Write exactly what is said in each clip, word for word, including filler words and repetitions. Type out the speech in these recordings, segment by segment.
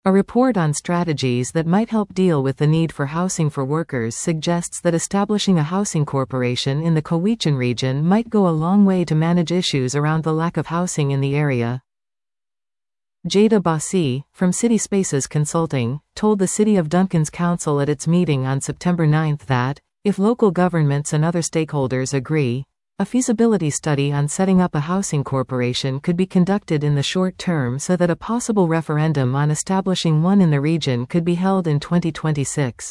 A report on strategies that might help deal with the need for housing for workers suggests that establishing a housing corporation in the Cowichan region might go a long way to manage issues around the lack of housing in the area. Jada Bassi, from City Spaces Consulting, told the City of Duncan's council at its meeting on September ninth that, if local governments and other stakeholders agree, a feasibility study on setting up a housing corporation could be conducted in the short term so that a possible referendum on establishing one in the region could be held in twenty twenty-six.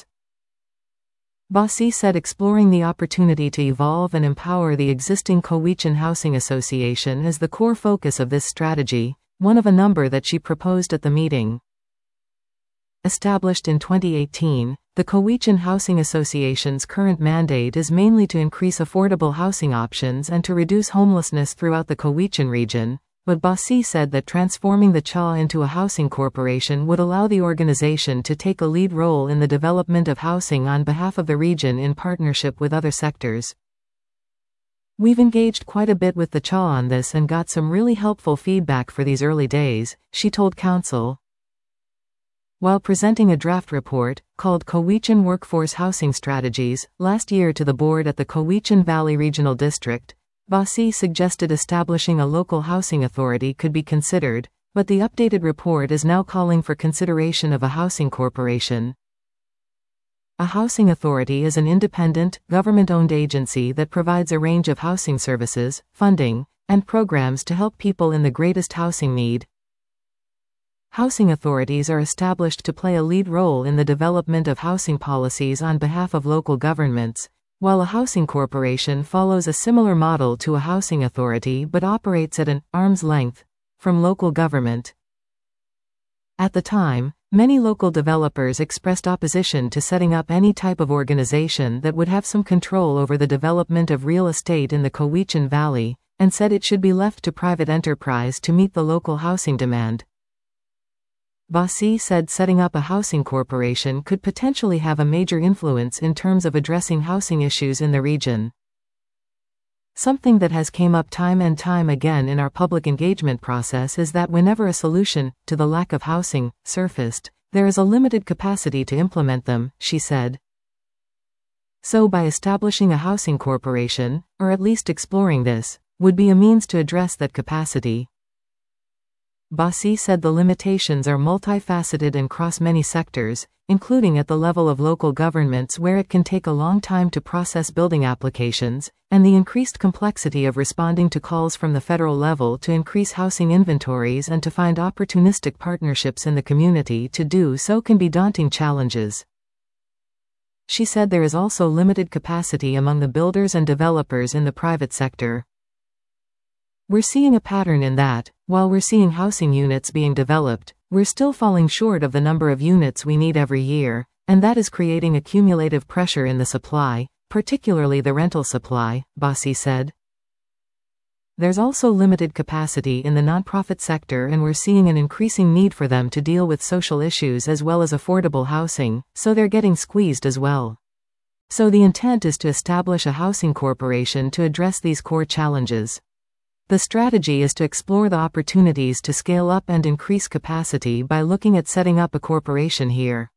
Bassi said exploring the opportunity to evolve and empower the existing Cowichan Housing Association is the core focus of this strategy, one of a number that she proposed at the meeting. Established in twenty eighteen, the Cowichan Housing Association's current mandate is mainly to increase affordable housing options and to reduce homelessness throughout the Cowichan region, but Bassi said that transforming the C H A into a housing corporation would allow the organization to take a lead role in the development of housing on behalf of the region in partnership with other sectors. We've engaged quite a bit with the C H A on this and got some really helpful feedback for these early days, she told council. While presenting a draft report, called Cowichan Workforce Housing Strategies, last year to the board at the Cowichan Valley Regional District, Bassi suggested establishing a local housing authority could be considered, but the updated report is now calling for consideration of a housing corporation. A housing authority is an independent, government-owned agency that provides a range of housing services, funding, and programs to help people in the greatest housing need. Housing authorities are established to play a lead role in the development of housing policies on behalf of local governments, while a housing corporation follows a similar model to a housing authority but operates at an arm's length from local government. At the time, many local developers expressed opposition to setting up any type of organization that would have some control over the development of real estate in the Cowichan Valley, and said it should be left to private enterprise to meet the local housing demand. Bassi said setting up a housing corporation could potentially have a major influence in terms of addressing housing issues in the region. Something that has came up time and time again in our public engagement process is that whenever a solution to the lack of housing surfaced, there is a limited capacity to implement them, she said. So by establishing a housing corporation, or at least exploring this, would be a means to address that capacity. Bassi said the limitations are multifaceted and cross many sectors, including at the level of local governments where it can take a long time to process building applications, and the increased complexity of responding to calls from the federal level to increase housing inventories and to find opportunistic partnerships in the community to do so can be daunting challenges. She said there is also limited capacity among the builders and developers in the private sector. We're seeing a pattern in that, while we're seeing housing units being developed, we're still falling short of the number of units we need every year, and that is creating accumulative pressure in the supply, particularly the rental supply, Bassi said. There's also limited capacity in the nonprofit sector, and we're seeing an increasing need for them to deal with social issues as well as affordable housing, so they're getting squeezed as well. So the intent is to establish a housing corporation to address these core challenges. The strategy is to explore the opportunities to scale up and increase capacity by looking at setting up a corporation here.